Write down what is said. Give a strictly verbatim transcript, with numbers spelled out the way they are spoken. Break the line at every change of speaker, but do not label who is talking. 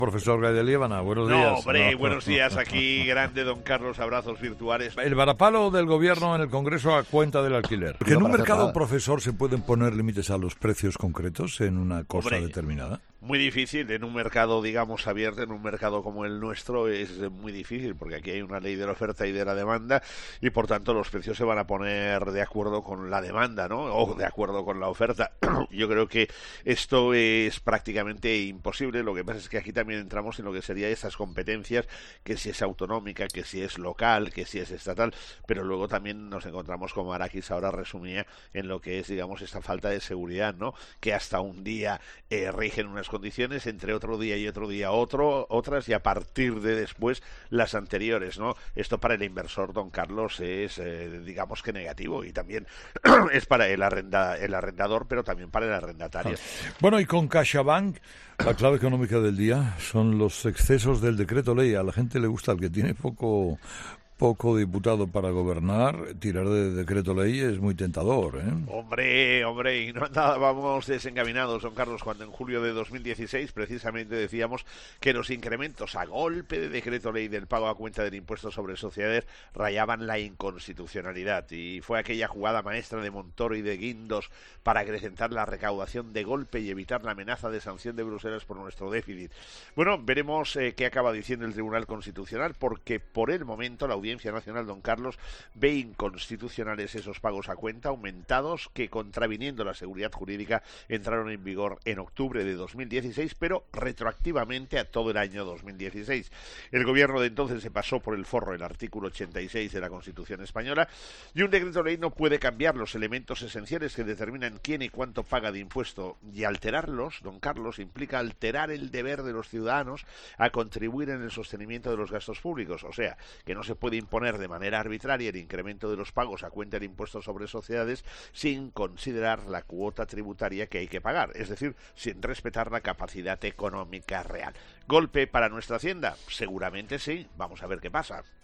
Profesor Gay de Liébana, buenos
no,
días.
Hombre,
no,
buenos días, aquí grande don Carlos, abrazos virtuales.
El varapalo del gobierno en el Congreso a cuenta del alquiler. ¿Que en un mercado, profesor, se pueden poner límites a los precios concretos en una cosa
Hombre,
determinada?
Muy difícil, en un mercado, digamos, abierto, en un mercado como el nuestro, es muy difícil, porque aquí hay una ley de la oferta y de la demanda, y por tanto los precios se van a poner de acuerdo con la demanda, ¿no? O de acuerdo con la oferta. Yo creo que esto es prácticamente imposible. Lo que pasa es que aquí también entramos en lo que sería esas competencias, que si es autonómica, que si es local, que si es estatal, pero luego también nos encontramos, como Arakis ahora resumía, en lo que es, digamos, esta falta de seguridad, ¿no? Que hasta un día eh, rigen unas condiciones, entre otro día y otro día otro, otras, y a partir de después las anteriores, ¿no? Esto para el inversor, don Carlos, es, eh, digamos que negativo, y también es para el, arrenda, el arrendador, pero también para el arrendatario.
Bueno, y con CaixaBank, la clave económica del día son los excesos del decreto ley. A la gente le gusta, el que tiene poco... poco diputado para gobernar, tirar de decreto ley es muy tentador, ¿eh?
Hombre, hombre, y no andábamos desencaminados, don Carlos, cuando en julio de dos mil dieciséis precisamente decíamos que los incrementos a golpe de decreto ley del pago a cuenta del impuesto sobre sociedades rayaban la inconstitucionalidad, y fue aquella jugada maestra de Montoro y de Guindos para acrecentar la recaudación de golpe y evitar la amenaza de sanción de Bruselas por nuestro déficit. Bueno, veremos eh, qué acaba diciendo el Tribunal Constitucional, porque por el momento la Audiencia Nacional, don Carlos, ve inconstitucionales esos pagos a cuenta aumentados que, contraviniendo la seguridad jurídica, entraron en vigor en octubre de dos mil dieciséis, pero retroactivamente a todo el año dos mil dieciséis. El gobierno de entonces se pasó por el forro el artículo ochenta y seis de la Constitución española, y un decreto ley no puede cambiar los elementos esenciales que determinan quién y cuánto paga de impuesto, y alterarlos, don Carlos, implica alterar el deber de los ciudadanos a contribuir en el sostenimiento de los gastos públicos. O sea, que no se puede imponer de manera arbitraria el incremento de los pagos a cuenta del impuesto sobre sociedades sin considerar la cuota tributaria que hay que pagar, es decir, sin respetar la capacidad económica real. ¿Golpe para nuestra Hacienda? Seguramente sí, vamos a ver qué pasa.